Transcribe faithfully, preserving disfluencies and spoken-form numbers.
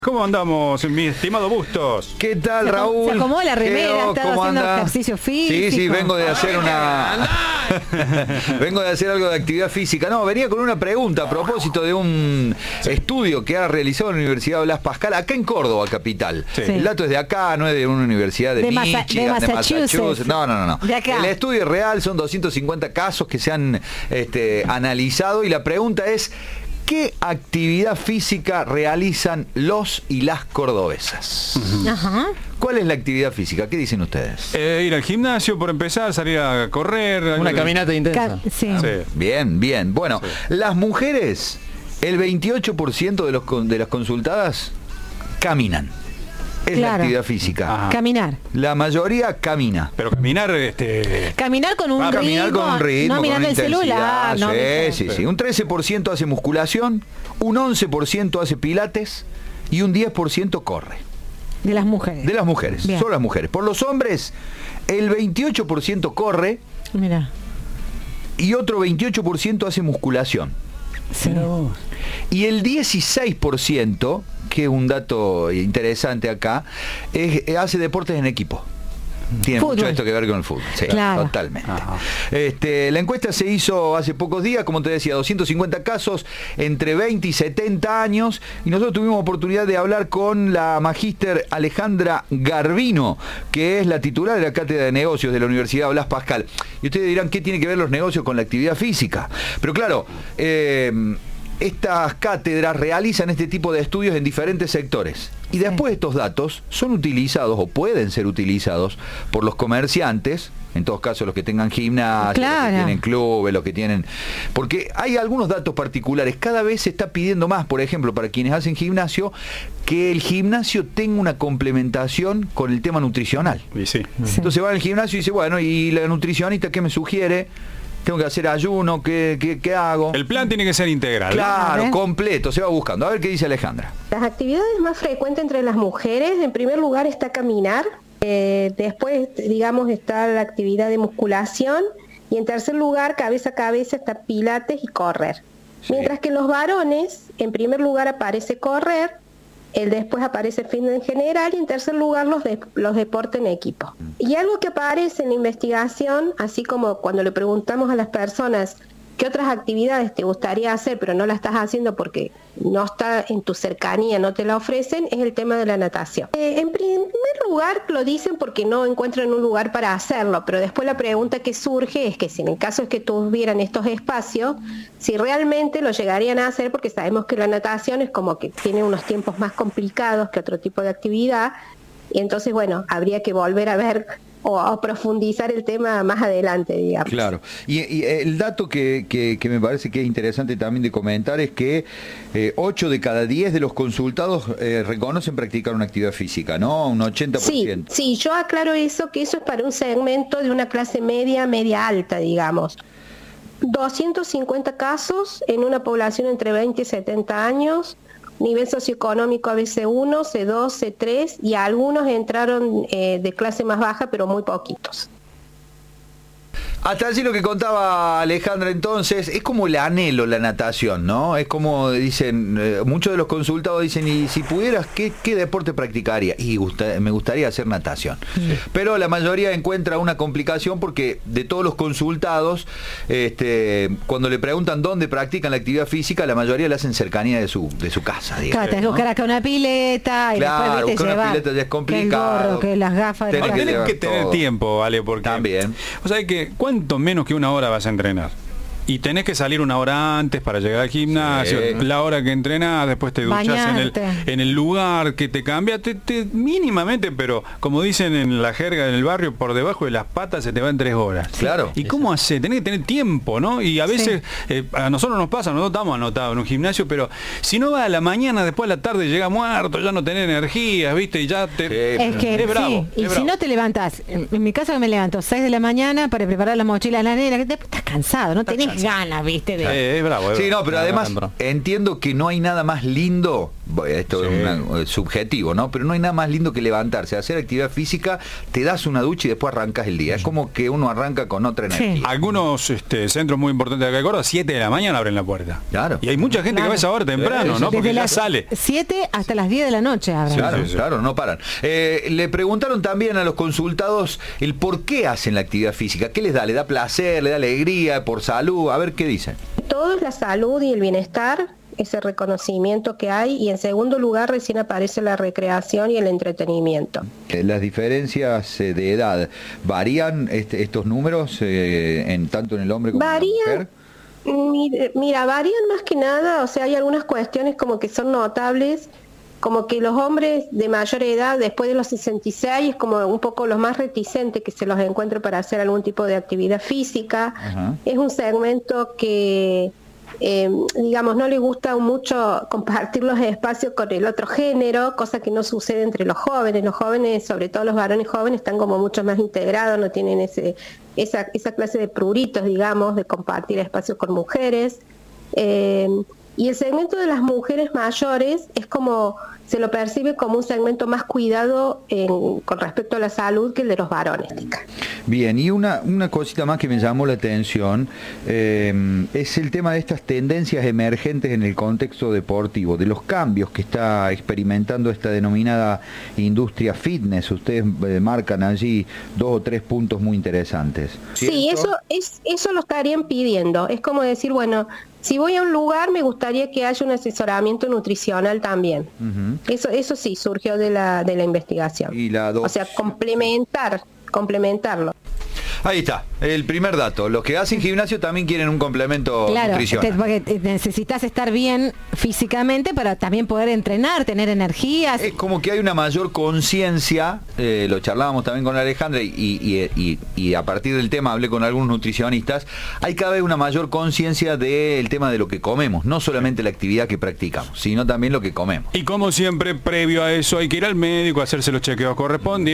¿Cómo andamos, mi estimado Bustos? ¿Qué tal, se Raúl? Se acomodó la remera, Geo, estaba haciendo anda? ejercicio físico. Sí, sí, vengo de hacer una... vengo de hacer algo de actividad física. No, venía con una pregunta a propósito de un sí. estudio que ha realizado la Universidad Blas Pascal, acá en Córdoba, capital. Sí. El dato es de acá, no es de una universidad de, de Michigan, Masa, de, Massachusetts. de Massachusetts. No, no, no. no. De acá. El estudio es real, son doscientos cincuenta casos que se han este, analizado y la pregunta es... ¿qué actividad física realizan los y las cordobesas? Uh-huh. Ajá. ¿Cuál es la actividad física? ¿Qué dicen ustedes? Eh, ir al gimnasio, por empezar, salir a correr. Una caminata intensa. Ca sí. Sí. Bien, bien. Bueno, sí. las mujeres, el veintiocho por ciento de, los, de las consultadas caminan. Es claro. la actividad física. Ajá. Caminar. La mayoría camina. Pero caminar, este... Caminar con un ah, ritmo. Caminar con un ritmo, no mirando el celular. Sí, no, sí, sí. Un trece por ciento hace musculación, un once por ciento hace pilates y un diez por ciento corre. De las mujeres. De las mujeres, Bien. son las mujeres. Por los hombres, el veintiocho por ciento corre. Mira. Y otro veintiocho por ciento hace musculación. Sí. No. Y el dieciséis por ciento, que es un dato interesante acá, es, hace deportes en equipo. Tiene fútbol. mucho esto que ver con el fútbol. Sí, claro. Totalmente. Ajá. Este, la encuesta se hizo hace pocos días, como te decía, doscientos cincuenta casos entre veinte y setenta años, y nosotros tuvimos oportunidad de hablar con la magíster Alejandra Garbino, que es la titular de la Cátedra de Negocios de la Universidad Blas Pascal. Y ustedes dirán, ¿qué tiene que ver los negocios con la actividad física? Pero claro, eh, estas cátedras realizan este tipo de estudios en diferentes sectores. Y después estos datos son utilizados o pueden ser utilizados por los comerciantes, en todos casos los que tengan gimnasio, claro. los que tienen clubes, los que tienen... Porque hay algunos datos particulares. Cada vez se está pidiendo más, por ejemplo, para quienes hacen gimnasio, que el gimnasio tenga una complementación con el tema nutricional. Y sí. Sí. Entonces va al gimnasio y dice, bueno, ¿y la nutricionista qué me sugiere? Tengo que hacer ayuno, ¿qué, qué, qué hago? El plan tiene que ser integral. Claro, completo, se va buscando. A ver qué dice Alejandra. Las actividades más frecuentes entre las mujeres, en primer lugar está caminar, eh, después, digamos, está la actividad de musculación y en tercer lugar, cabeza a cabeza, está pilates y correr. Sí. Mientras que en los varones, en primer lugar aparece correr, el después aparece el fitness en general y en tercer lugar los, de, los deportes en equipo. Y algo que aparece en la investigación, así como cuando le preguntamos a las personas qué otras actividades te gustaría hacer pero no la estás haciendo porque no está en tu cercanía, no te la ofrecen, es el tema de la natación. Eh, en primer lugar lo dicen porque no encuentran un lugar para hacerlo, pero después la pregunta que surge es que si en el caso es que tuvieran estos espacios, si realmente lo llegarían a hacer, porque sabemos que la natación es como que tiene unos tiempos más complicados que otro tipo de actividad, y entonces bueno, habría que volver a ver o a profundizar el tema más adelante, digamos. Claro, y, y el dato que, que, que me parece que es interesante también de comentar es que eh, ocho de cada diez de los consultados eh, reconocen practicar una actividad física, ¿no? Un ochenta por ciento. Sí, sí, yo aclaro eso, que eso es para un segmento de una clase media, media alta, digamos. doscientos cincuenta casos en una población entre veinte y setenta años, nivel socioeconómico A B C uno, C dos, C tres y algunos entraron eh, de clase más baja, pero muy poquitos. Hasta allí lo que contaba Alejandra entonces, es como el anhelo la natación, ¿no? Es como dicen, eh, muchos de los consultados dicen, y si pudieras, ¿qué, qué deporte practicaría? Y gusta, me gustaría hacer natación. Sí. Pero la mayoría encuentra una complicación porque de todos los consultados, este, cuando le preguntan dónde practican la actividad física, la mayoría la hacen cercanía de su, de su casa. Digamos, claro, tenés que buscar acá una pileta y claro, después viste, buscar llevar una pileta ya es complicado. Que el gorro, que las gafas. Tenés, de que, tenés que tener todo. tiempo, ¿vale? Porque también. O sea, que cuánto menos que una hora vas a entrenar. Y tenés que salir una hora antes para llegar al gimnasio, sí. La hora que entrenás, después te duchás en el, en el lugar que te cambia, te, te, mínimamente, pero como dicen en la jerga del barrio, por debajo de las patas se te va en tres horas. Claro. ¿Y cómo haces? Tenés que tener tiempo, ¿no? Y a veces, sí. eh, a nosotros nos pasa, nosotros estamos anotados en un gimnasio, pero si no vas a la mañana, después a la tarde llega muerto, ya no tenés energías, ¿viste? Y ya te... Sí, es que, es bravo. Sí. Y es si bravo. no te levantás, en, en mi caso que me levanto seis de la mañana para preparar la mochila a la nena, que después estás cansado, no tenés ganas, ¿viste? De... Eh, es bravo, es sí, bravo. no, pero además entiendo que no hay nada más lindo bueno, esto sí. es una, subjetivo, ¿no? Pero no hay nada más lindo que levantarse, hacer actividad física, te das una ducha y después arrancas el día. Es como que uno arranca con otra energía. Sí. Algunos este, centros muy importantes de acá de Córdoba, siete de la mañana abren la puerta. Claro. Y hay mucha gente claro. que va a esa hora temprano, ¿no? Porque ya sale. siete hasta las diez de la noche abren. Claro, sí, sí, sí. claro, no paran. Eh, le preguntaron también a los consultados el por qué hacen la actividad física. ¿Qué les da? ¿Le da placer? ¿Le da alegría? ¿Por salud? A ver qué dicen. Todo es la salud y el bienestar, ese reconocimiento que hay, y en segundo lugar recién aparece la recreación y el entretenimiento. Las diferencias de edad, ¿varían este, estos números eh, en tanto en el hombre como varían, en la mujer? Mira, mira, varían más que nada, o sea, hay algunas cuestiones como que son notables, como que los hombres de mayor edad, después de los sesenta y seis, es como un poco los más reticentes que se los encuentre para hacer algún tipo de actividad física. Ajá. Es un segmento que, eh, digamos, no le gusta mucho compartir los espacios con el otro género, cosa que no sucede entre los jóvenes. Los jóvenes, sobre todo los varones jóvenes, están como mucho más integrados, no tienen ese esa, esa clase de pruritos, digamos, de compartir espacios con mujeres. Eh, Y el segmento de las mujeres mayores es como, se lo percibe como un segmento más cuidado en, con respecto a la salud que el de los varones. Bien, y una, una cosita más que me llamó la atención eh, es el tema de estas tendencias emergentes en el contexto deportivo, de los cambios que está experimentando esta denominada industria fitness. Ustedes eh, marcan allí dos o tres puntos muy interesantes. ¿Cierto? Sí, eso, es, eso lo estarían pidiendo. Es como decir, bueno, si voy a un lugar me gustaría que haya un asesoramiento nutricional también. Uh-huh. Eso eso sí surgió de la de la investigación. ¿Y la dos? O sea, complementar, complementarlo. Ahí está, el primer dato. Los que hacen gimnasio también quieren un complemento claro, nutricional. Te, porque necesitas estar bien físicamente para también poder entrenar, tener energías. Es como que hay una mayor conciencia, eh, lo charlábamos también con Alejandra y, y, y, y a partir del tema hablé con algunos nutricionistas, hay cada vez una mayor conciencia del tema de lo que comemos, no solamente la actividad que practicamos, sino también lo que comemos. Y como siempre, previo a eso hay que ir al médico, hacerse los chequeos correspondientes.